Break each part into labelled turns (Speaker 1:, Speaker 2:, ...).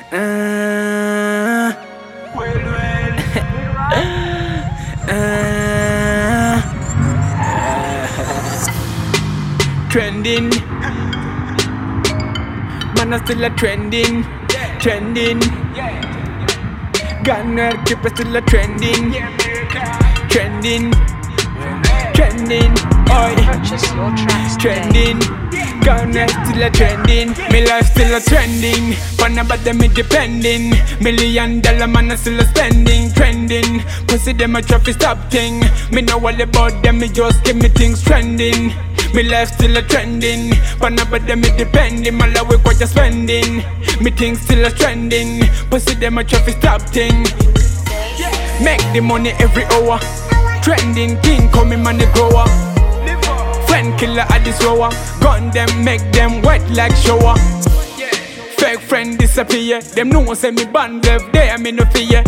Speaker 1: Uh, Trending, man, I still a trending. Gunner keep it still a trending. Oi,
Speaker 2: Purchase your tracks today.
Speaker 1: trending. Gunner still a trending. Me life still a trending. Fun about them me depending. $1,000,000 man I still a spending. Trending, pussy them a trophy stop thing. Me know all about them, me just give me things trending. Me life still a trending. Fun about them me depending. My love we quite a spending. Me things still a trending. Pussy them a trophy stop thing. Make the money every hour. Trending king coming money grower. Friend killer at this rower. Gun them make them wet like shower. Fake friend disappear. Them no one send me band left there, me no fear.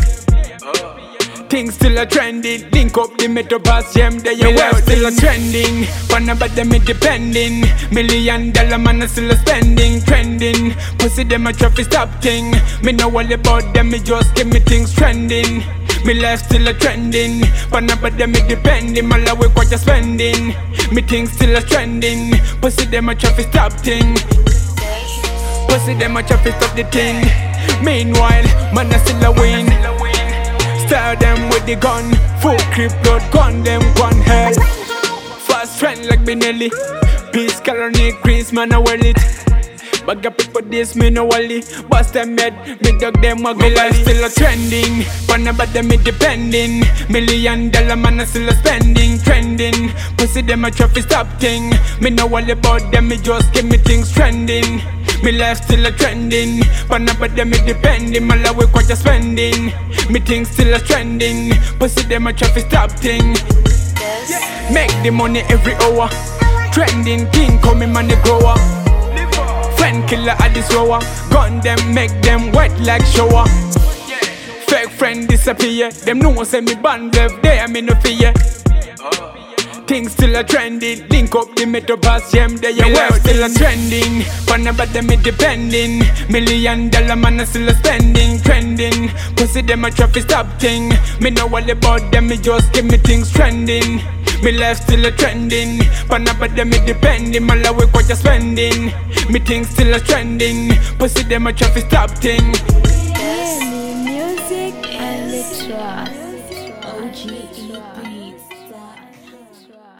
Speaker 1: Things still a trending. Link up the metal pass gem. They your world still a trending. Fun about them me depending. $1,000,000 man I still a spending. Trending, pussy them a trophy stop thing. Me know all about them, me just give me things trending. Me life still a trending. Fun about them me depending. My love we quite a spending. Me things still a trending. Pussy them a trophy stop thing. Pussy them a trophy stop the thing. Meanwhile, man I still a win. Style them with the gun. Full clip load gun them gun hell. Fast trend like Benelli. Peace colony grease man I wear it. Bag up people this me no wally. Bust them head, me dog them a go. Me life still a trending. Fun about them me depending. $1,000,000 man I still a spending. Trending, pussy them a trophy stop thing. Me know all about them, me just give me things trending. Me life still a trending. Fun about them me depending. My love we quite a spending. Me things still a trending. Pussy them a trophy stop thing. Make the money every hour. Trending king coming money grower. Friend killer at this rower. Gun them make them wet like shower. Fake friend disappear. Them no one send me band left there, me no fear. Things still a trending. Link up the metal pass gem. They your world still a trending. Fun about them me depending. $1,000,000 man I still a spending. Trending, pussy them a trophy stop thing. Me know all about them, me just give me things trending. Me life still a trending. Fun about them me depending. My love we quite a spending. Me things still a trending. Pussy them a trophy stop thing.